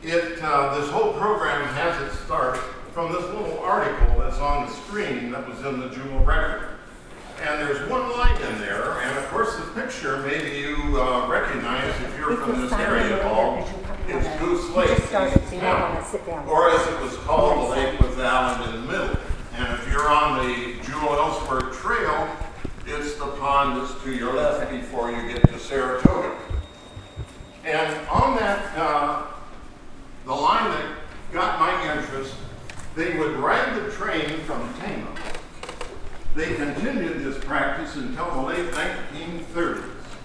this whole program has its start from this little article that's on the screen that was in the Jewel Record. And there's one line in there, and of course the picture maybe you recognize if you're from this area at all. It's Goose Lake, or as it was called, the lake with the island in the middle. And if you're on the Jewel Ellsworth Trail, it's the pond that's to your left before you get to Saratoga. And on that, the line that got my interest, they would ride the train from Tama. They continued this practice until the late 1930s.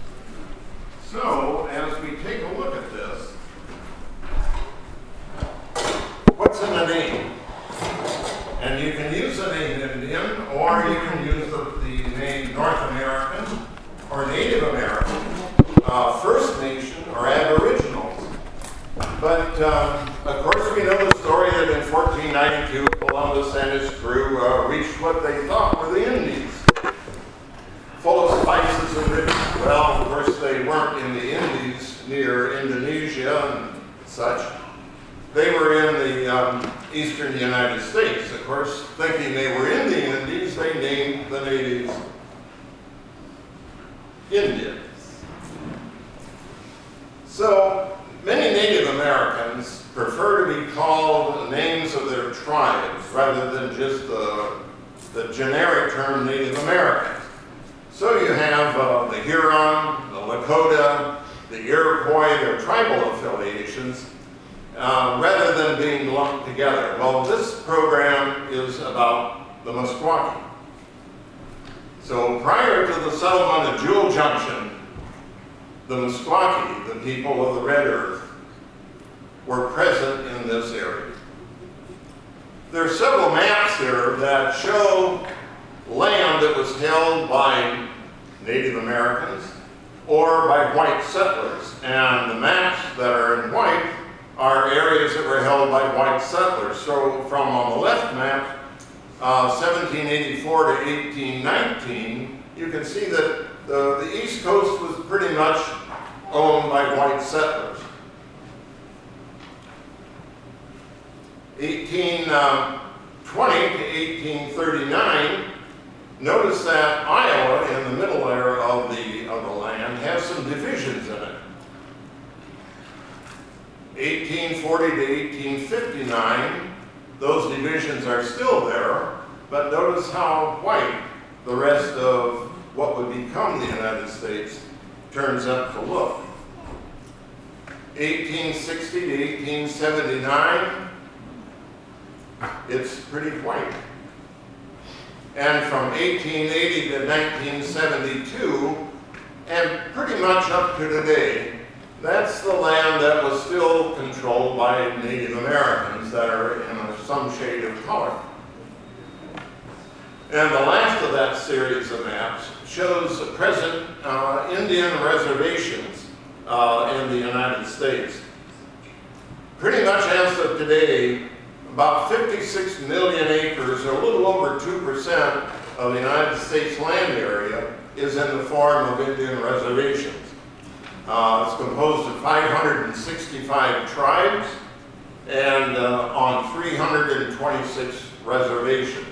So, as we take a look at this, what's in a name? And you can use the name Indian, or you can use the name North American, or Native American, First Nation, or Aboriginals. But, of course, we know the story that in 1492, Columbus and his crew reached what they thought were the Indies, full of spices and riches. Well, of course, they weren't in the Indies near Indonesia and such. They were in the eastern United States. Of course, thinking they were in the Indies, they named the natives Indians. So, many Native Americans prefer to be called names of their tribes rather than just the generic term Native Americans. So you have the Huron, the Lakota, the Iroquois, their tribal affiliations, rather than being lumped together. Well, this program is about the Meskwaki. So prior to the settlement of Jewel Junction, the Meskwaki, the people of the Red Earth, were present in this area. There are several maps here that show land that was held by Native Americans or by white settlers. And the maps that are in white are areas that were held by white settlers. So from on the left map, 1784 to 1819, you can see that the East Coast was pretty much owned by white settlers. 1820 to 1839, notice that Iowa, in the middle there of the land, has some divisions in it. 1840 to 1859, those divisions are still there, but notice how white the rest of what would become the United States turns out to look. 1860 to 1879, it's pretty white. And from 1880 to 1972, and pretty much up to today, that's the land that was still controlled by Native Americans that are in some shade of color. And the last of that series of maps shows the present Indian reservations in the United States. Pretty much as of today, about 56 million acres, or a little over 2% of the United States land area, is in the form of Indian reservations. It's composed of 565 tribes and on 326 reservations.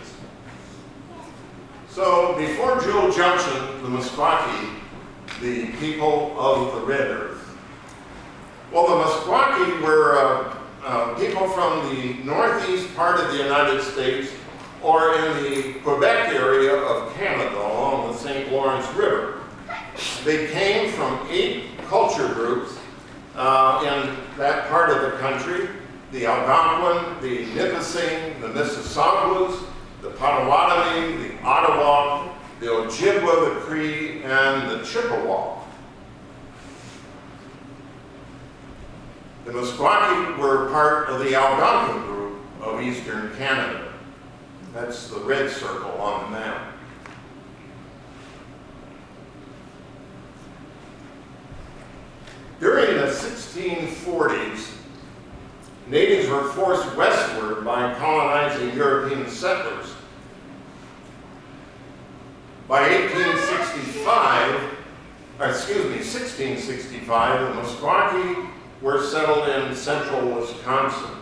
So before Jewel Junction, the Meskwaki, the people of the Red Earth. Well, the Meskwaki were people from the northeast part of the United States or in the Quebec area of Canada along the St. Lawrence River. They came from 8 culture groups in that part of the country: the Algonquin, the Nipissing, the Mississaugas, the Potawatomi, the Ottawa, the Ojibwa, the Cree, and the Chippewa. The Meskwaki were part of the Algonquin group of eastern Canada. That's the red circle on the map. During the 1640s, natives were forced westward by colonizing European settlers. By 1665, the Meskwaki were settled in central Wisconsin.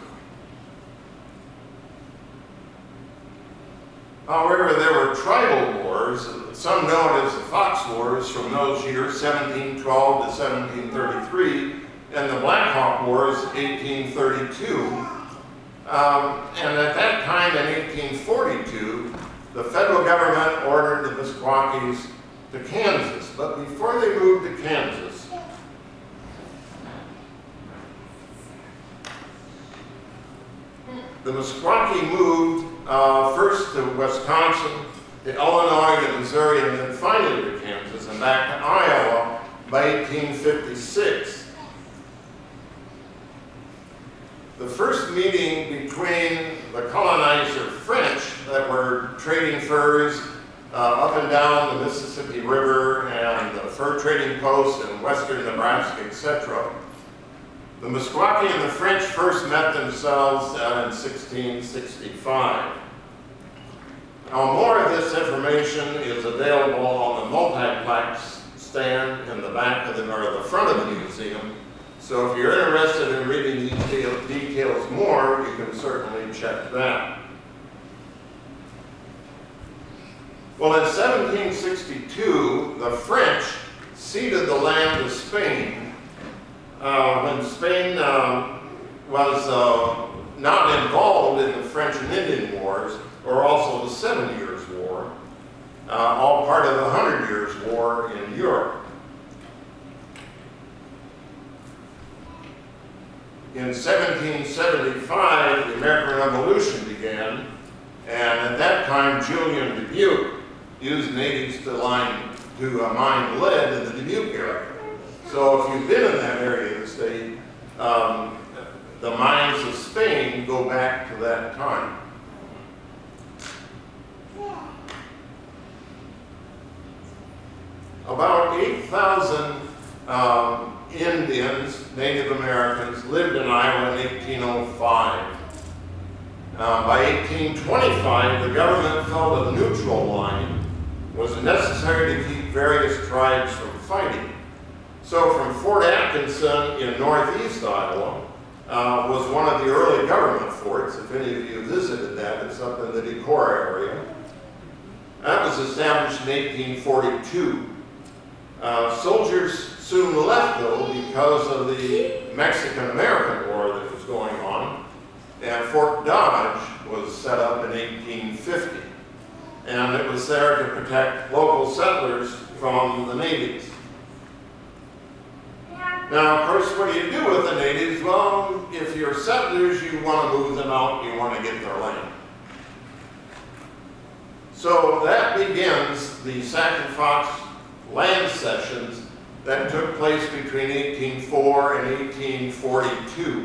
However, there were tribal wars, some known as the Fox Wars from those years, 1712 to 1733, and the Black Hawk Wars, 1832. And at that time, in 1842, the federal government ordered the Meskwakis to Kansas. But before they moved to Kansas, the Meskwaki moved first to Wisconsin, to Illinois, to Missouri, and then finally to Kansas, and back to Iowa by 1856. The first meeting between the colonizer French that were trading furs up and down the Mississippi River and the fur trading posts in western Nebraska, etc. The Meskwaki and the French first met themselves in 1665. Now, more of this information is available on the multiplex stand in the back of or the front of the museum. So if you're interested in reading these details more, you can certainly check that. Well, in 1762, the French ceded the land to Spain when Spain was not involved in the French and Indian Wars, or also the 7 Years' War, all part of the 100 Years' War in Europe. In 1775, the American Revolution began, and at that time, Julian Dubuque used natives to mine lead in the Dubuque area. So if you've been in that area of the state, the mines of Spain go back to that time. About 8,000 Indians, Native Americans, lived in Iowa in 1805. By 1825, the government felt a neutral line was necessary to keep various tribes from fighting. So from Fort Atkinson in northeast Iowa was one of the early government forts. If any of you visited that, it's up in the Decorah area. That was established in 1842. Soldiers soon left, though, because of the Mexican-American War that was going on, and Fort Dodge was set up in 1850. And it was there to protect local settlers from the natives. Now, of course, what do you do with the natives? Well, if you're settlers, you want to move them out, you want to get their land. So that begins the Sac and Fox land cessions that took place between 1804 and 1842.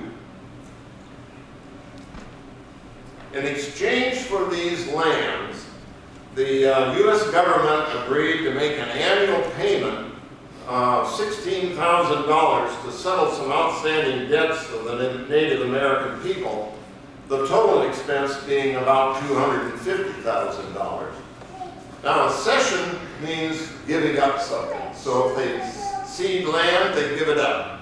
In exchange for these lands, the U.S. government agreed to make an annual payment of $16,000 to settle some outstanding debts of the Native American people, the total expense being about $250,000. Now, a cession means giving up something. So if they cede land, they give it up.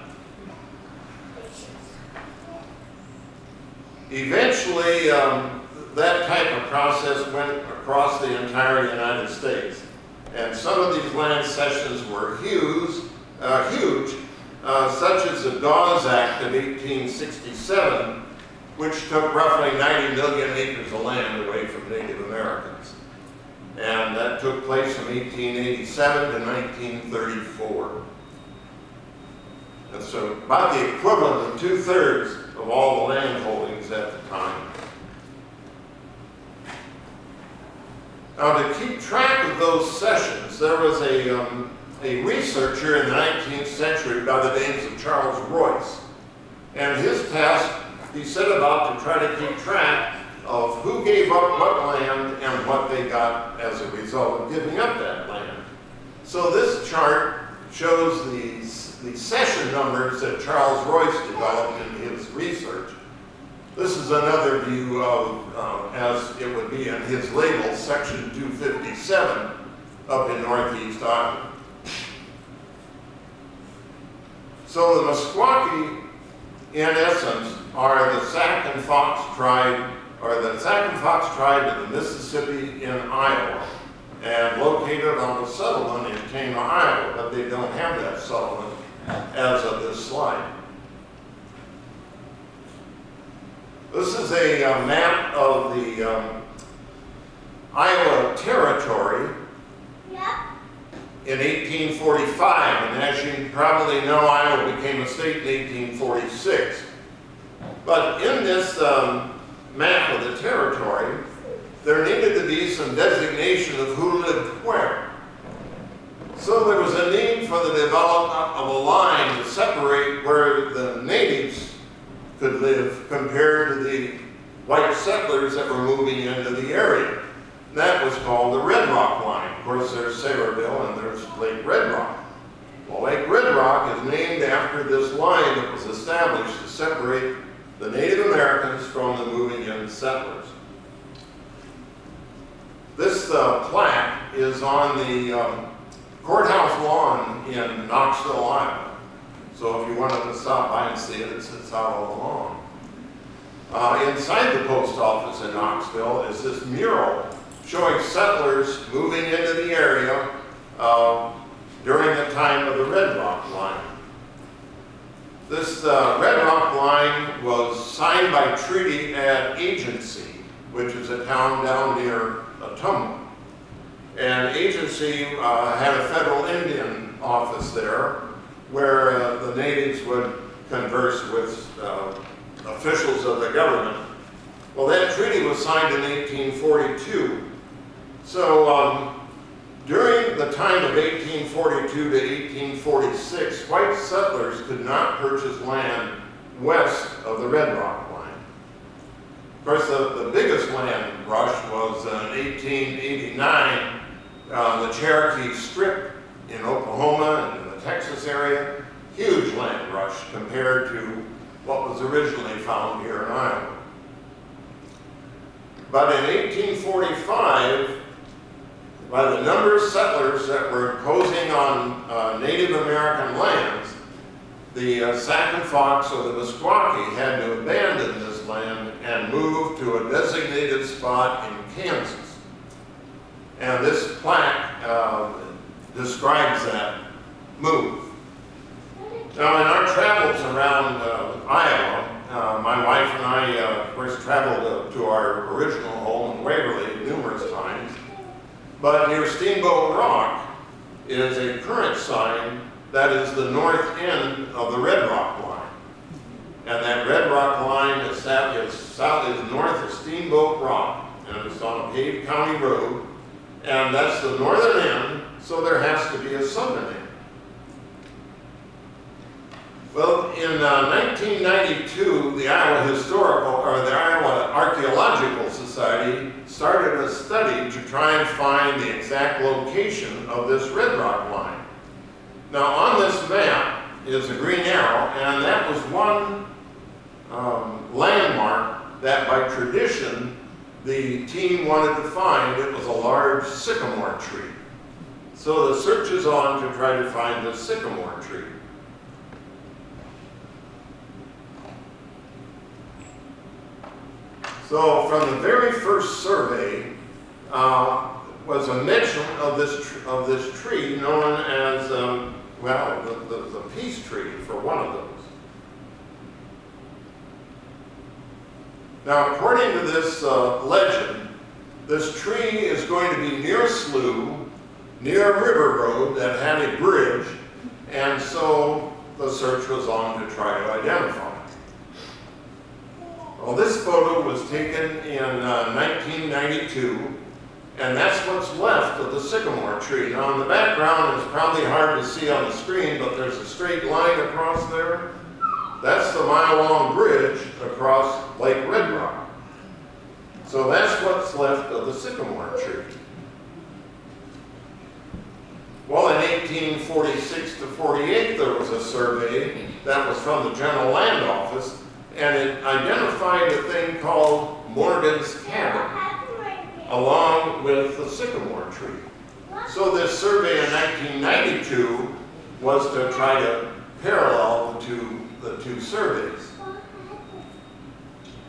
Eventually, that type of process went across the entire United States. And some of these land cessions were huge, such as the Dawes Act of 1867, which took roughly 90 million acres of land away from Native Americans. And that took place from 1887 to 1934. And so about the equivalent of 2/3 of all the land holdings at the time. Now, to keep track of those cessions, there was a researcher in the 19th century by the name of Charles Royce. And his task, he set about to try to keep track of who gave up what land and what they got as a result of giving up that land. So this chart shows the cession numbers that Charles Royce developed in his research. This is another view of, as it would be in his label, Section 257 up in northeast Iowa. So the Meskwaki in essence, are the Sac and Fox tribe, or the Sac and Fox tribe of the Mississippi in Iowa, and located on a settlement in Tama, Iowa, but they don't have that settlement as of this slide. This is a map of the Iowa Territory in 1845, and as you probably know, Iowa became a state in 1846. But in this map of the territory, there needed to be some designation of who lived where. So there was a need for the development of a line to separate where the natives could live compared to the white settlers that were moving into the area. And that was called the Red Rock Line. Of course, there's Sayreville and there's Lake Red Rock. Well, Lake Red Rock is named after this line that was established to separate the Native Americans from the moving in settlers. This plaque is on the courthouse lawn in Knoxville, Iowa. So if you wanted to stop by and see it, it sits out on the lawn. Inside the post office in Knoxville is this mural showing settlers moving into the area during the time of the Red Rock Line. This Red Rock Line was signed by treaty at Agency, which is a town down near Ottumwa. And Agency had a federal Indian office there where the natives would converse with officials of the government. Well, that treaty was signed in 1842. So during the time of 1842 to 1846, white settlers could not purchase land west of the Red Rock Line. Of course, the biggest land rush was in 1889, the Cherokee Strip in Oklahoma and in the Texas area. Huge land rush compared to what was originally found here in Iowa. But in 1845, by the number of settlers that were imposing on Native American lands, the Sac and Fox or the Meskwaki had to abandon this land and move to a designated spot in Kansas. And this plaque describes that move. Now, in our travels around Iowa, my wife and I, of course, traveled to our original home in Waverly numerous times. But near Steamboat Rock is a current sign that is the north end of the Red Rock Line. And that Red Rock Line is north of Steamboat Rock, and it's on a paved county road. And that's the northern end, so there has to be a southern end. Well, in 1992, the Iowa Archaeological Society started a study to try and find the exact location of this Red Rock Line. Now, on this map is a green arrow, and that was one landmark that by tradition the team wanted to find. It was a large sycamore tree. So the search is on to try to find the sycamore tree. So from the very first survey was a mention of this tree known as, the peace tree for one of those. Now, according to this legend, this tree is going to be near a slough, near a river road that had a bridge, and so the search was on to try to identify it. Well, this photo was taken in 1992, and that's what's left of the sycamore tree. Now, in the background, it's probably hard to see on the screen, but there's a straight line across there. That's the mile-long bridge across Lake Red Rock. So that's what's left of the sycamore tree. Well, in 1846 to 48, there was a survey that was from the General Land Office, and it identified a thing called Morgan's Cabin, along with the sycamore tree. So this survey in 1992 was to try to parallel the two surveys.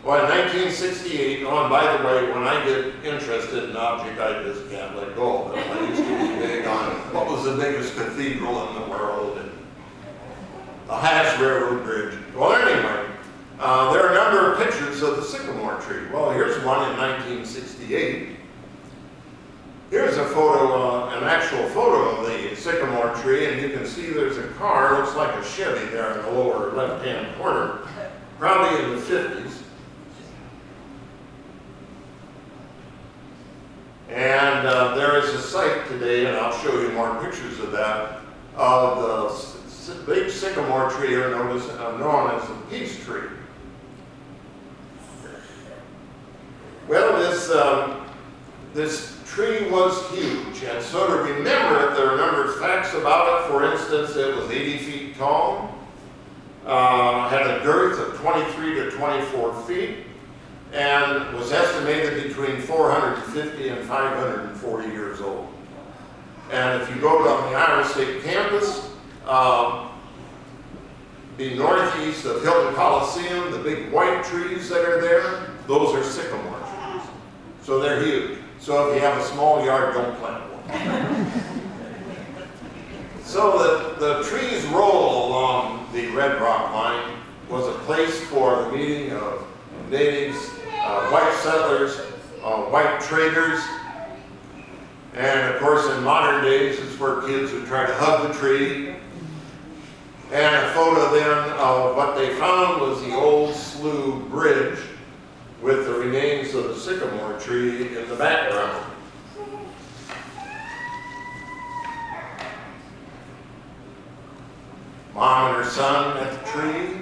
Well, in 1968, oh, and by the way, when I get interested in an object, I just can't let go of it. I used to be big on what was the biggest cathedral in the world, and the highest railroad bridge. Well, anyway, there are a number of pictures of the sycamore tree. Well, here's one in 1968. Here's a photo, an actual photo of the sycamore tree, and you can see there's a car, looks like a Chevy there in the lower left-hand corner, probably in the 50s. And there is a site today, and I'll show you more pictures of that, of the big sycamore tree, or known as the peace tree. Well, this tree was huge, and so to remember it, there are a number of facts about it. For instance, it was 80 feet tall, had a girth of 23 to 24 feet, and was estimated between 450 and 540 years old. And if you go to the Iowa State campus, be northeast of Hilton Coliseum, the big white trees that are there, those are sycamore trees. So they're huge. So if you have a small yard, don't plant one. So the trees roll along the Red Rock line was a place for the meeting of natives, white settlers, white traders, and of course in modern days it's where kids would try to hug the tree. And a photo then of what they found was the old Slough Bridge with the remains of the sycamore tree in the background. Mom and her son at the tree.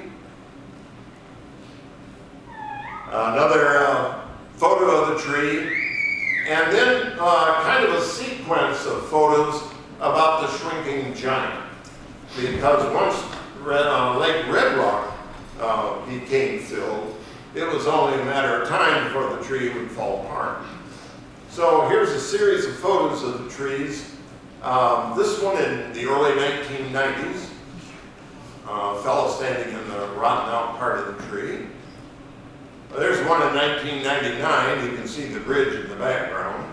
Another photo of the tree, and then kind of a sequence of photos about the shrinking giant. Because once Lake Red Rock became filled, it was only a matter of time before the tree would fall apart. So here's a series of photos of the trees. This one in the early 1990s, a fellow standing in the rotten out part of the tree. There's one in 1999, you can see the bridge in the background.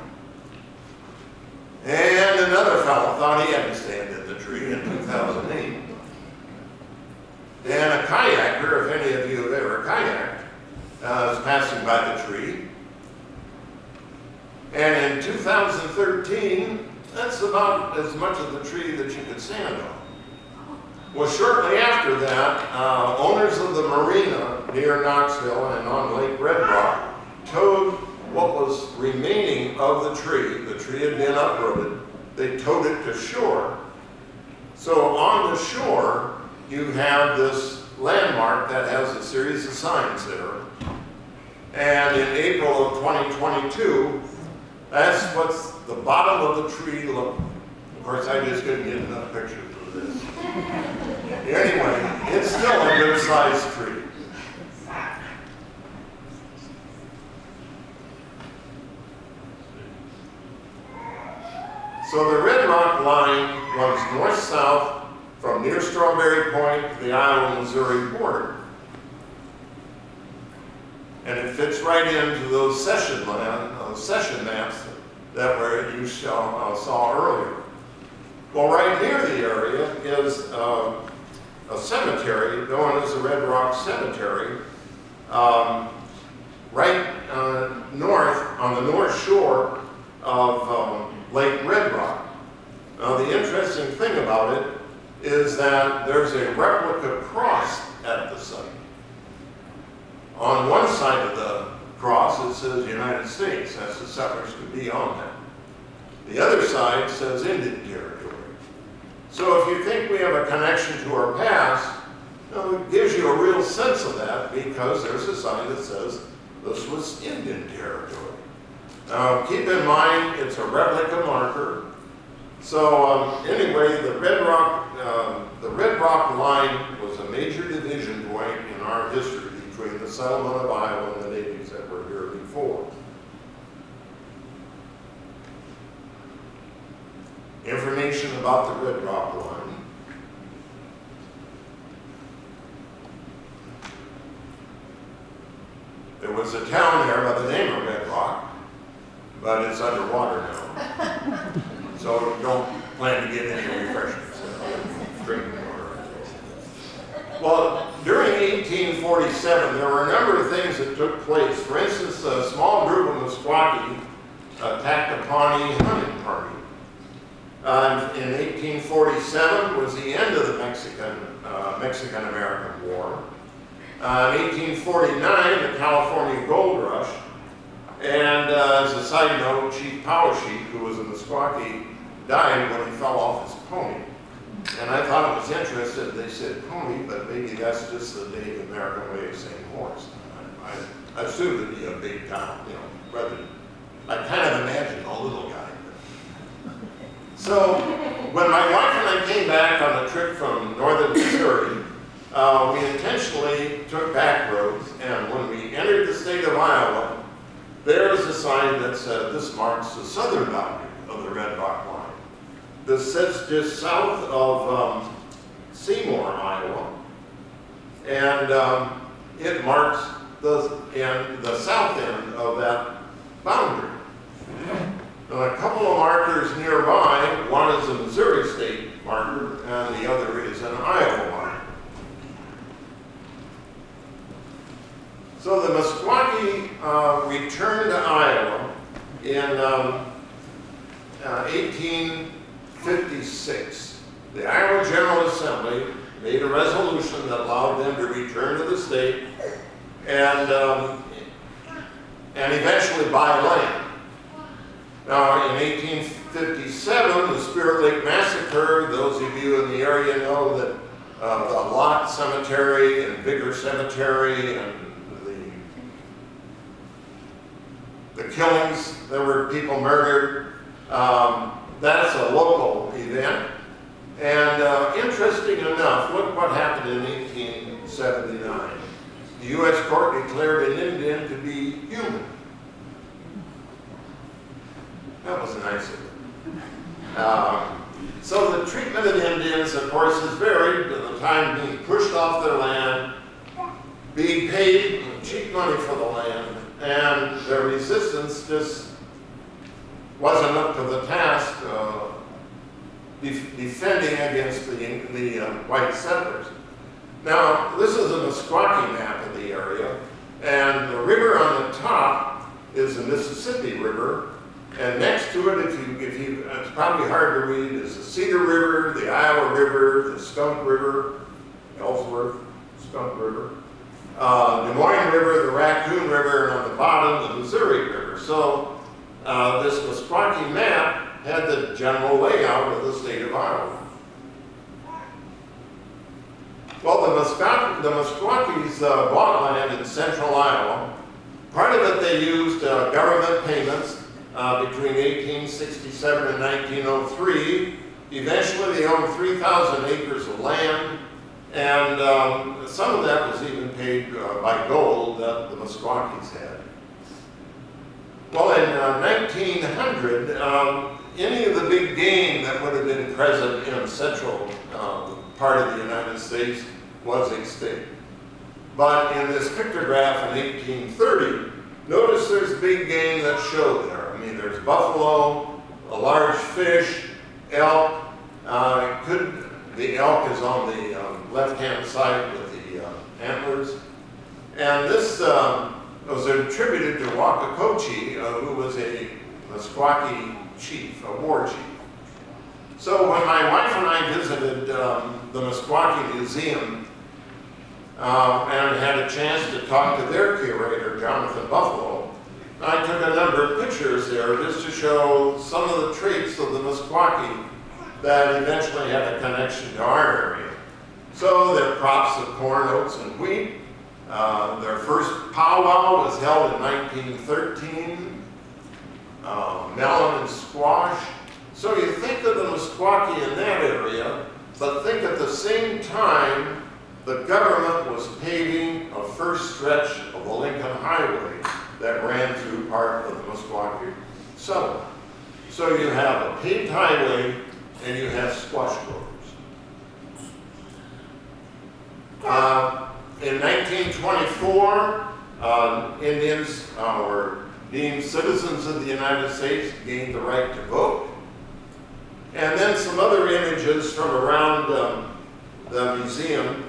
And another fellow thought he had to stand in the tree in 2008. And a kayaker, if any of you have ever kayaked, is passing by the tree. And in 2013, that's about as much of the tree that you could stand on. Well, shortly after that, owners of the marina near Knoxville and on Lake Red Rock towed what was remaining of the tree. The tree had been uprooted. They towed it to shore. So on the shore, you have this landmark that has a series of signs there. And in April of 2022, that's what's the bottom of the tree looked. Of course, I just couldn't get enough pictures of this. Anyway, it's still a good-sized tree. So the Red Rock line runs north-south from near Strawberry Point to the Iowa-Missouri border. And it fits right into those session maps that you saw earlier. Well, right near the area is a cemetery known as the Red Rock Cemetery, right north, on the north shore of Lake Red Rock. Now, the interesting thing about it is that there's a replica cross at the site. On one side of the cross, it says United States, as the settlers could be on that. The other side says Indian Territory. So if you think we have a connection to our past, it gives you a real sense of that because there's a sign that says this was Indian Territory. Now keep in mind, it's a replica marker. So anyway, the Red Rock line was a major division point in our history between the settlement of Iowa and the natives that were here before. Information about the Red Rock line. There was a town there by the name of Red Rock, but it's underwater now. So don't plan to get any refreshments, drinking water. Well, during 1847, there were a number of things that took place. For instance, a small group of Meskwaki attacked a Pawnee hunting party. In 1847 was the end of the Mexican-American War. In 1849, the California Gold Rush. And as a side note, Chief Powesheik, who was a Meskwaki, died when he fell off his pony. And I thought it was interesting, they said pony, but maybe that's just the Native American way of saying horse. I assumed it'd be a big town, you know, rather than, I kind of imagined a little guy. So when my wife and I came back on a trip from northern Missouri, we intentionally took back roads, and when we entered the state of Iowa, there was a sign that said, "This marks the southern boundary of the Red Rock line." This sits just south of Seymour, Iowa, and it marks the south end of that boundary. Now, a couple of markers nearby, one is a Missouri state marker, and the other is an Iowa marker. So the Meskwaki returned to Iowa in 1856. The Iowa General Assembly made a resolution that allowed them to return to the state and eventually buy land. Now, in 1857, the Spirit Lake Massacre, those of you in the area know that the Lott Cemetery and Vigor Cemetery and the killings, there were people murdered. That's a local event. And interesting enough, look what happened in 1879. The U.S. court declared an Indian to be human. That was nice of them. So the treatment of Indians, of course, is varied, at the time being pushed off their land, being paid cheap money for the land, and their resistance just wasn't up to the task defending against the white settlers. Now, this is a Meskwaki map of the area, and the river on the top is the Mississippi River, and next to it, it's probably hard to read, is the Cedar River, the Iowa River, the Skunk River, Ellsworth, Skunk River, Des Moines River, the Raccoon River, and on the bottom, the Missouri River. So this Meskwaki map had the general layout of the state of Iowa. Well, the Meskwakis bought land in central Iowa. Part of it they used government payments between 1867 and 1903. Eventually they owned 3,000 acres of land, and some of that was even paid by gold that the Meskwakis had. Well, in 1900, any of the big game that would have been present in central part of the United States was extinct. But in this pictograph in 1830, notice there's big game that's showed there. I mean, there's buffalo, a large fish, elk. The elk is on the left-hand side with the antlers. And this was attributed to Wakakochi, who was a Meskwaki chief, a war chief. So when my wife and I visited the Meskwaki Museum and had a chance to talk to their curator, Jonathan Buffalo, I took a number of pictures there just to show some of the traits of the Meskwaki that eventually had a connection to our area. So their crops of corn, oats, and wheat. Their first powwow was held in 1913. Melon and squash. So you think of the Meskwaki in that area, but think at the same time the government was paving a first stretch of the Lincoln Highway that ran through part of the Meskwaki settlement. So you have a paved highway and you have squash growers. In 1924, Indians were deemed citizens of the United States, gained the right to vote. And then some other images from around the museum.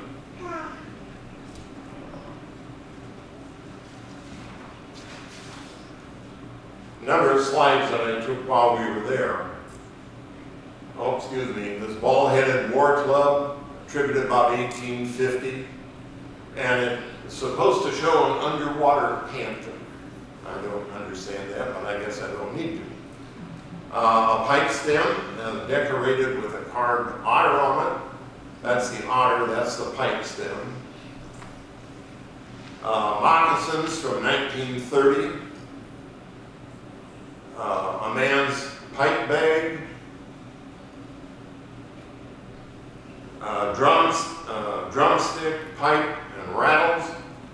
A number of slides that I took while we were there. Oh, excuse me, this ball-headed war club, attributed about 1850. And it's supposed to show an underwater panther. I don't understand that, but I guess I don't need to. A pipe stem decorated with a carved otter on it. That's the otter, that's the pipe stem. Moccasins from 1930. A man's pipe bag. Drumstick, pipe, and rattles.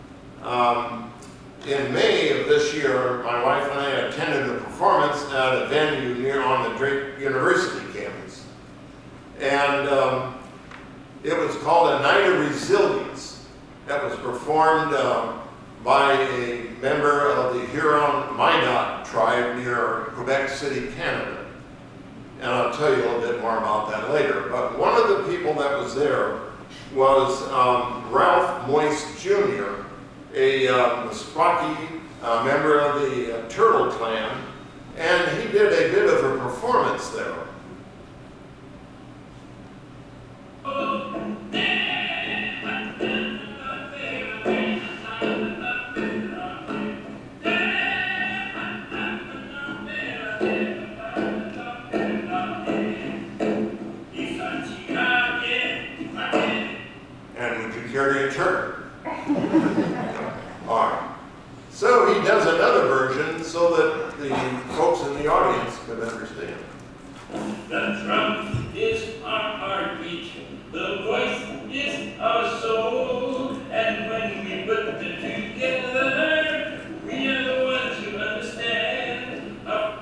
In May of this year, my wife and I attended a performance at a venue near on the Drake University campus. And it was called A Night of Resilience. That was performed by a member of the Huron-Minot tribe near Quebec City, Canada. And I'll tell you a little bit more about that later. But one of the people that was there was Ralph Moist Jr., a Meskwaki member of the Turtle Clan, and he did a bit of a performance there. And would you care to interpret? All right. So he does another version so that the folks in the audience could understand. The drum is our heartbeat, the voice is our soul, and when we put them together, we are the ones who understand.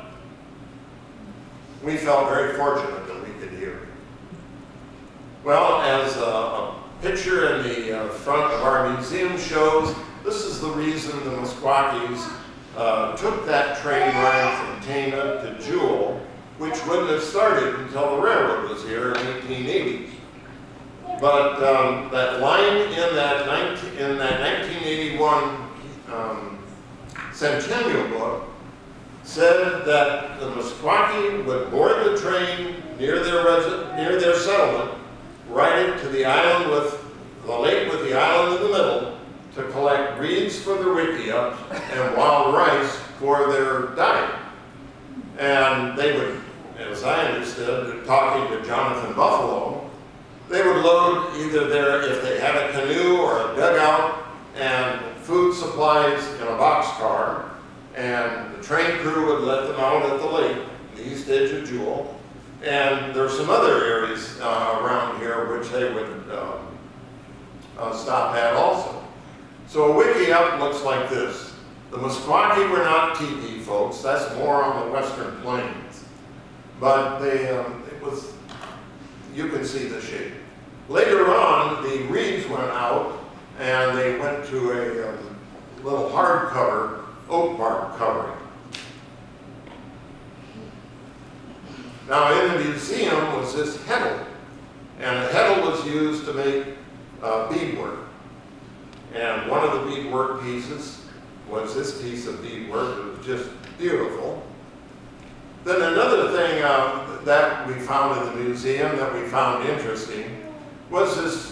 We felt very fortunate that we could hear. Well, as a picture in the front of our museum shows, this is the reason the Meskwakis took that train ride from Tana to Jewell, which wouldn't have started until the railroad was here in 1880. But that line in that 1981 Centennial book said that the Meskwaki would board the train near their settlement, ride it to the island with the lake with the island in the middle to collect reeds for the wickiups and wild rice for their diet. And they would, as I understood, talking to Jonathan Buffalo, they would load either if they had a canoe or a dugout and food supplies in a boxcar, and the train crew would let them out at the lake, the east edge of Jewell. And there's some other areas around here which they would stop at also. So a wickiup looks like this. The Meskwaki were not teepee folks, that's more on the western plains. But you can see the shape. Later on, the reeds went out and they went to a little hardcover oak bark covering. Now in the museum was this heddle, and the heddle was used to make beadwork. And one of the beadwork pieces was this piece of beadwork. It was just beautiful. Then another thing that we found in the museum that we found interesting was this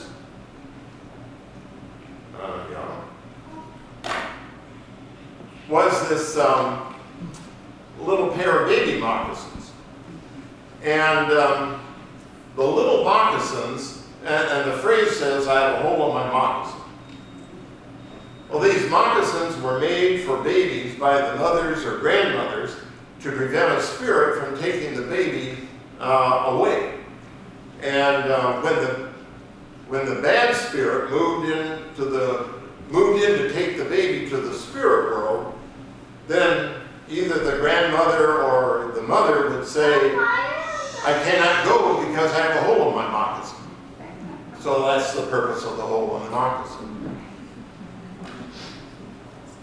little pair of baby moccasins. And the little moccasins, and the phrase says, I have a hole in my moccasin. Well, these moccasins were made for babies by the mothers or grandmothers to prevent a spirit from taking the baby away. And when the bad spirit moved in to take the baby to the spirit world, then either the grandmother or the mother would say, I cannot go because I have a hole in my moccasin. So that's the purpose of the hole in the moccasin.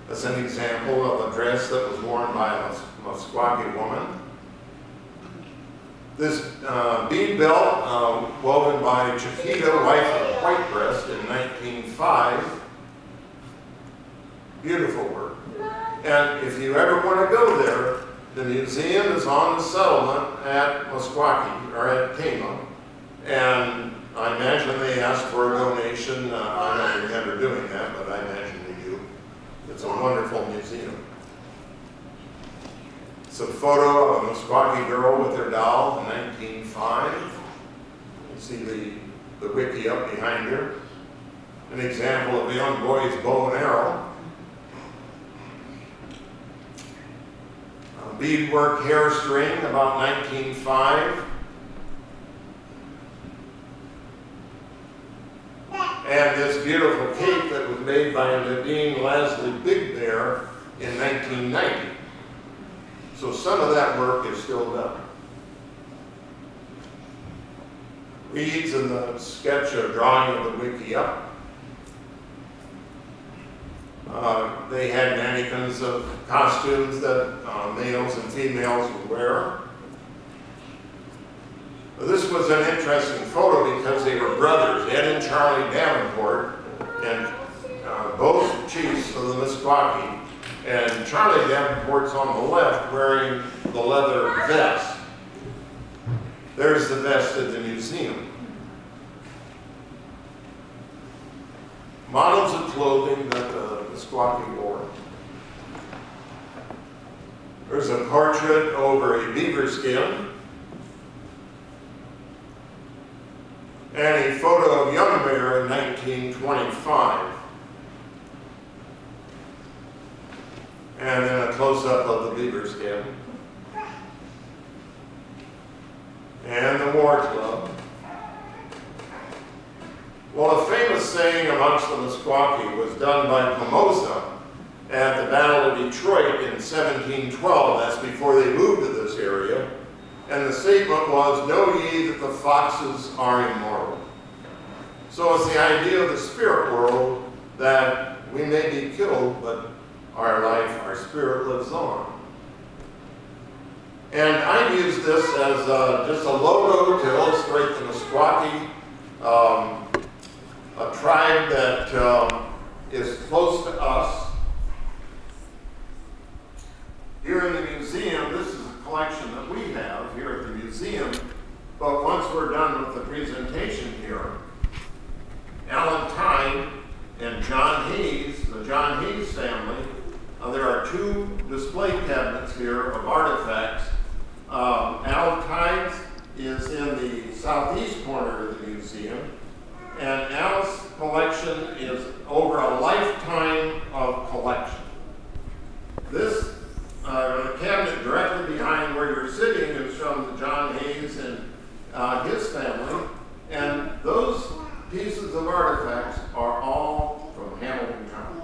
That's an example of a dress that was worn by a Meskwaki woman. This bead belt, woven by Chiquita, wife of Whitebreast in 1905. Beautiful work. And if you ever want to go there, the museum is on the settlement at Meskwaki, or at Tama. And I imagine they asked for a donation. I don't remember doing that, but I imagine they do. It's a wonderful museum. It's a photo of a Meskwaki girl with her doll in 1905. You see the wiki up behind her. An example of a young boy's bow and arrow. Beadwork hair string, about 1905. And this beautiful cape that was made by Nadine Leslie Big Bear in 1990. So some of that work is still done. Reads in the sketch or drawing of the wiki up. They had mannequins of costumes that males and females would wear. This was an interesting photo because they were brothers, Ed and Charlie Davenport, and both chiefs of the Meskwaki. And Charlie Davenport's on the left wearing the leather vest. There's the vest at the museum. Models of clothing that the Meskwaki wore. There's a portrait over a beaver skin. And a photo of Young Bear in 1925. And then a close-up of the beaver skin. And the War Club. Well, a famous saying amongst the Meskwaki was done by Pomosa at the Battle of Detroit in 1712. That's before they moved to this area. And the statement was, "Know ye that the foxes are immortal." So it's the idea of the spirit world that we may be killed, but our life, our spirit lives on. And I use this as just a logo to illustrate the Meskwaki, a tribe that is close to us. Here in the museum, this is a collection that we have here at the museum, but once we're done with the presentation here, Alan Tyne and John Hayes, the John Hayes family, there are two display cabinets here of artifacts. Alan Tyne's is in the southeast corner of the museum, and Al's collection is over a lifetime of collection. This cabinet directly behind where you're sitting is from John Hayes and his family, and those pieces of artifacts are all from Hamilton County.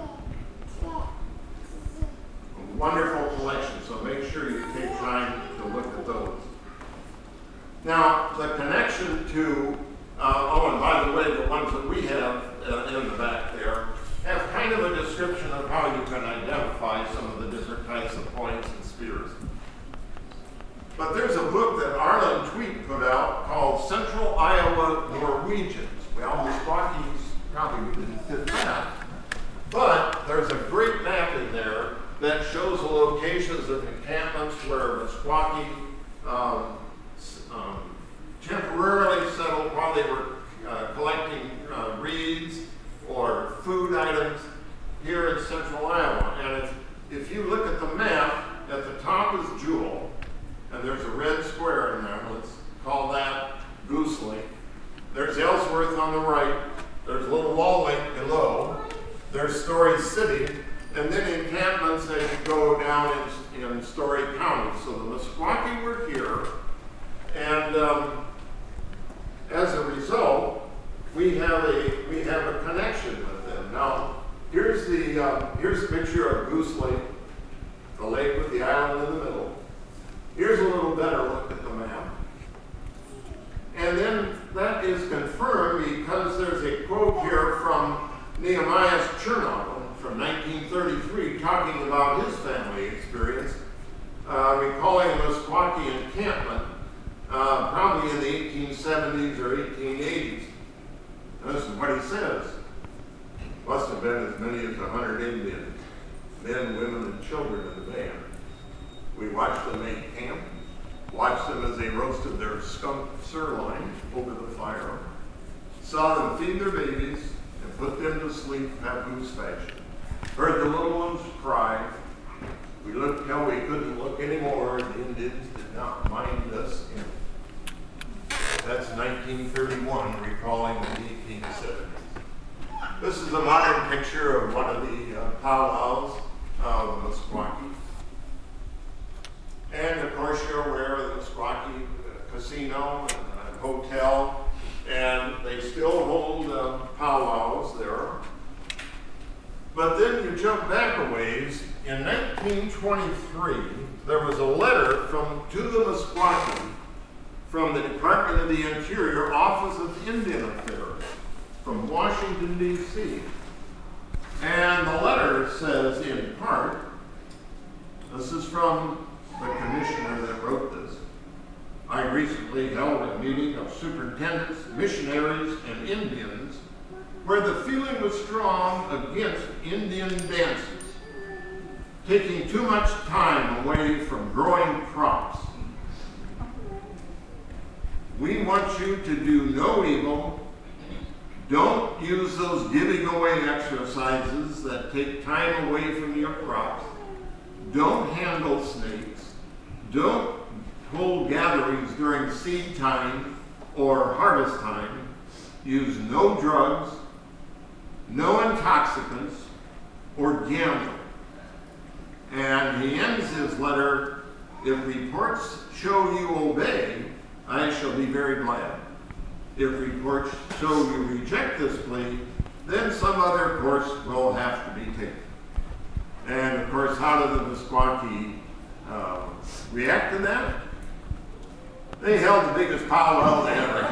A wonderful collection, so make sure you take time to look at those. Now, the connection to, and by the way, the ones that we have in the back there have kind of a description of how you can identify some of the different types of points and spears. But there's a book that Arlen Tweet put out called Central Iowa Norwegians. Well, Meskwakis probably didn't fit that. But there's a great map in there that shows the locations of encampments where Meskwaki temporarily settled while they were collecting reeds or food items here in central Iowa. And if you look at the map, at the top is Jewell, and there's a red square in there. Let's call that Goose Lake. There's Ellsworth on the right. There's Little Wall Lake below. There's Story City. And then encampments as you go down in Story County. So the Meskwaki were here. And as a result, we have a connection with them. Now, here's a picture of Goose Lake, the lake with the island in the middle. Here's a little better look at the map. And then that is confirmed because there's a quote here from Nehemiah Chernobyl from 1933 talking recalling the Meskwaki encampment, probably in the 1870s or 1880s. This is what he says. Must have been as many as 100 Indians, men, women, and children in the band. We watched them make camp, watched them as they roasted their skunk sirloin over the fire, saw them feed their babies, and put them to sleep papoose fashion. Heard the little ones cry. We looked till we couldn't look anymore. The Indians did not mind us any. That's 1931, recalling the 1870s. This is a modern picture of one of the powwows of Meskwaki. And of course, you're aware of the Meskwaki Casino and Hotel, and they still hold powwows there. But then you jump back a ways. In 1923, there was a letter to the Meskwaki from the Department of the Interior, Office of Indian Affairs, from Washington, D.C. And the letter says, in part, this is from the commissioner that wrote this: I recently held a meeting of superintendents, missionaries, and Indians where the feeling was strong against Indian dances, taking too much time away from growing crops. We want you to do no evil. Don't use those giving away exercises that take time away from your crops. Don't handle snakes. Don't hold gatherings during seed time or harvest time. Use no drugs, no intoxicants, or gambling. And he ends his letter, if reports show you obey, I shall be very glad. If reports show you reject this plea, then some other course will have to be taken. And of course, how did the Meskwaki react to that? They held the biggest powwow ever.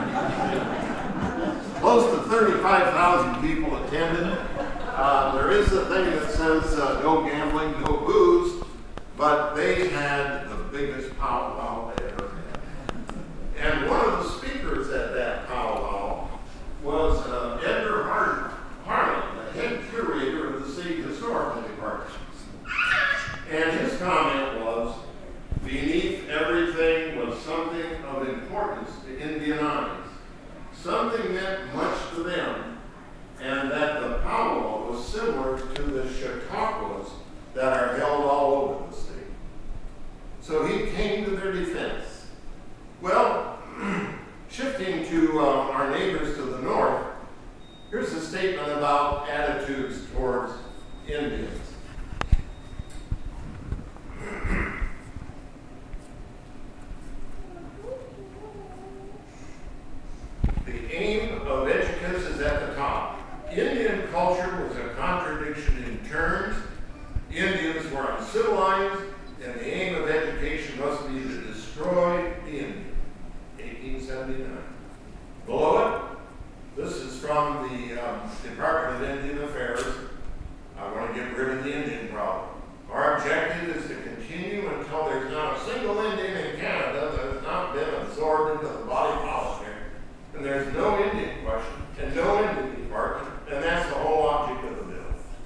Close to 35,000 people attended. There is a thing that says no gambling, no booze, but they had the biggest powwow they ever had. And one of the speakers at that powwow was Edgar Harlan, the head curator of the City Historical Department. And his comment was, beneath everything was something of importance to Indian eyes. Something meant much to them, and that the powwow was similar to the chautauquas that are held all over the state. So he came to their defense. Well, shifting to our neighbors to the north, here's a statement about attitudes towards Indians. The aim of Educus is at the top. Indian culture was a contradiction in terms. Indians were uncivilized, and the aim of education must be to destroy the Indian. 1879. Below it, this is from the Department of Indian Affairs. I want to get rid of the Indian problem. Our objective is to continue until there's not a single Indian in Canada that has not been absorbed into the body politic. And there's no Indian question and no Indian department, and that's the whole object of the bill.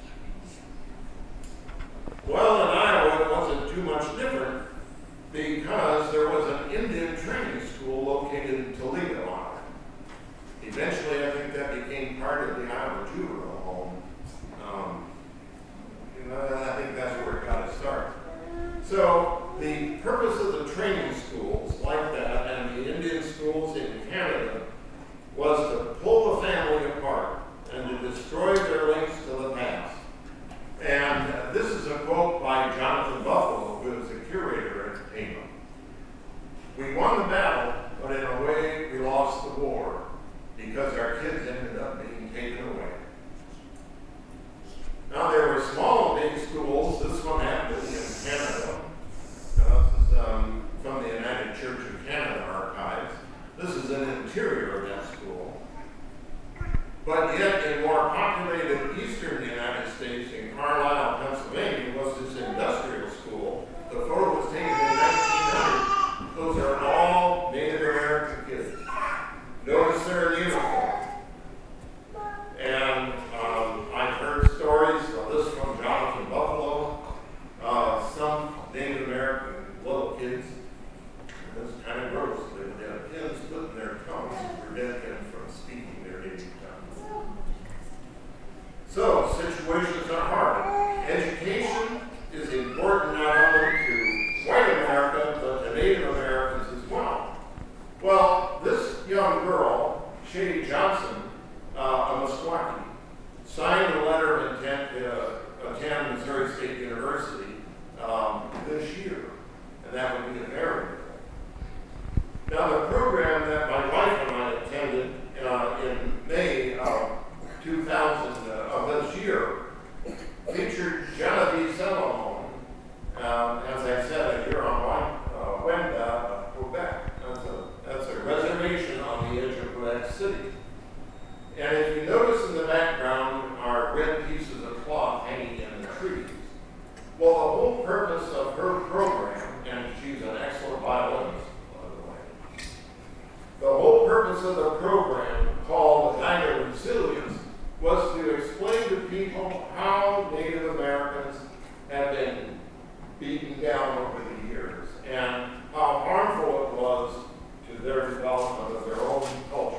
Well, in Iowa, it wasn't too much different because there was an Indian training school located in Toledo, Iowa. Eventually, I think that became part of the Iowa Juvenile Home. I think that's where it got its start. So the purpose of the training schools like that and the Indian schools in Canada was to pull the family apart and to destroy their links to the past. And this is a quote by Stephanie Salomon, as I said, here on Wenda, Quebec. That's a reservation on the edge of Quebec City. And if you notice in the background are red pieces of cloth hanging in the trees. Well, the whole purpose of her program, and she's an excellent violinist, by the way, the whole purpose of the program, called the Guide to Resilience, was to explain to people how Native Americans have been beaten down over the years and how harmful it was to their development of their own culture.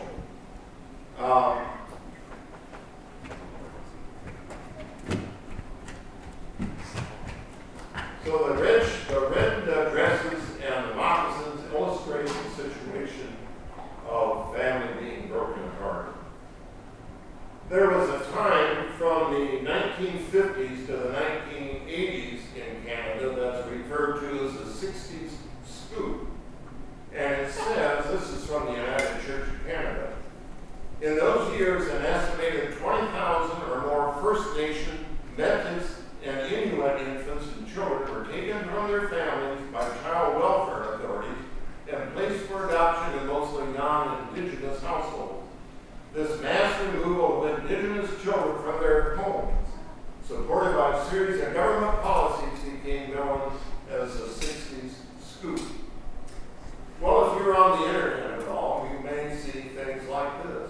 So the red dresses and the moccasins illustrate the situation of family being broken apart. There was a time from the 1950s to the 1980s in Canada that's referred to as the 60s scoop. And it says, this is from the United Church of Canada, in those years an estimated 20,000 or more First Nation, Métis, and Inuit infants and children were taken from their families by child welfare authorities and placed for adoption in mostly non-Indigenous households. This mass removal of Indigenous children from their homes, supported by a series of government policies, became known as the 60s scoop. Well, if you're on the internet at all, you may see things like this.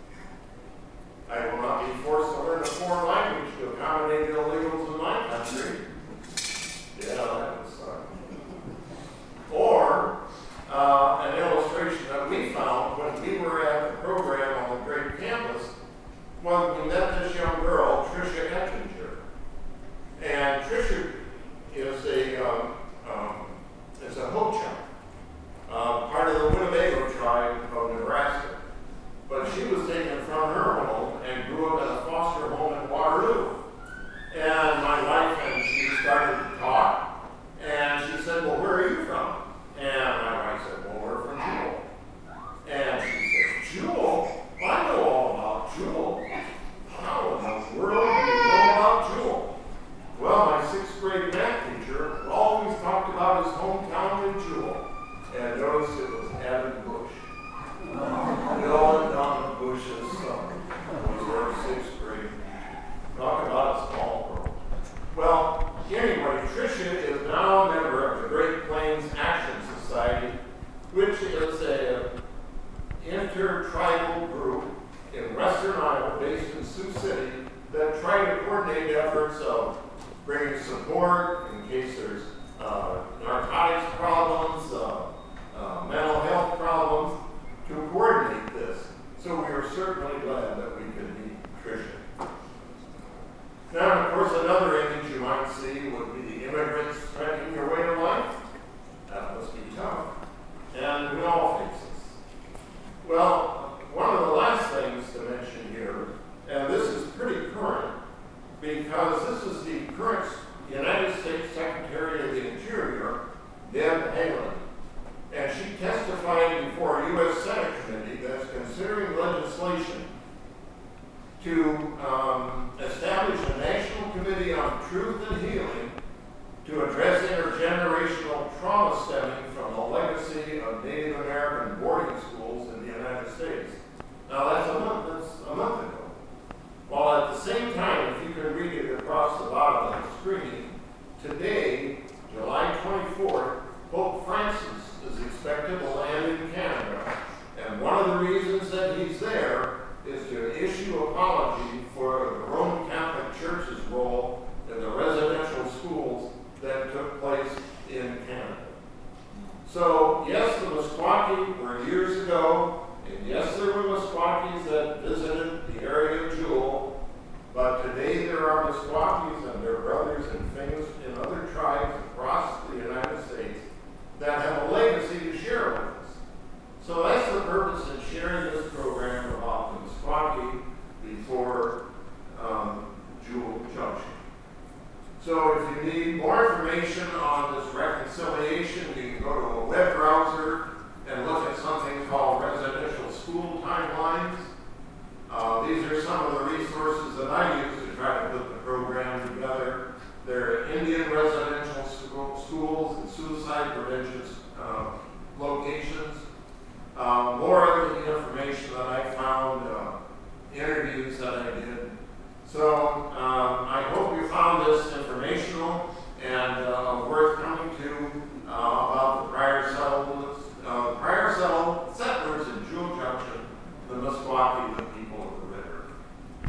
I will not be forced to learn a foreign language to accommodate illegals in my country. Yeah, that was or an illustration that we found when we were at the program on the Great Campus when we met this young girl, Tricia Ettinger. And Tricia is a Ho-Chunk, part of the Winnebago tribe of Nebraska. But she was taken from her home and grew up in a foster home in Waterloo. And my wife and she started to talk, and she said, well, where are you from? And my wife said, well, we're from Jewel. And she said, Jewel? I know all about Jewel. How in the world do you know about Jewel? Well, my 6th grade math teacher always talked about his hometown in Jewel. And notice it was Adam Bush. Going down the bushes, we were 6th grade. Talk about a small world. Well, anyway, Tricia is now a member of the Great Plains Action Society, which is an intertribal group in western Iowa based in Sioux City that try to coordinate efforts of bringing support in case there's narcotics problems, mental health problems, to coordinate this. So we are certainly glad that we could meet Tricia. Now, of course, another image you might see would be the immigrants striking your way to life. That must be tough. And we all face this. Well, one of the last things to mention here, and this is pretty current, because this is the current United States Secretary of the Interior, Deb Haaland. And she testified before a U.S. Senate committee that's considering legislation to establish a National Committee on Truth and Healing to address intergenerational trauma stemming from the legacy of Native American boarding schools in the United States. Now that's a month ago. While at the same time, if you can read it across the bottom of the screen, today, July 24th, Pope Francis is expected to land in Canada, and one of the reasons that he's there is to issue apology for the Roman Catholic Church's role in the residential schools that took place in Canada. So, yes, the Meskwaki were years ago, and yes, there were Meskwakis that visited the area of Jewel, but today there are Meskwakis and their brothers and things in other tribes across the United States that have a legacy to share with us. So that's the purpose of sharing this program about the Meskwaki before Jewel Junction. So if you need more information on this reconciliation, you can go to a web browser and look at something called Residential School Timelines. These are some of the resources that I use to try to put the program together. There more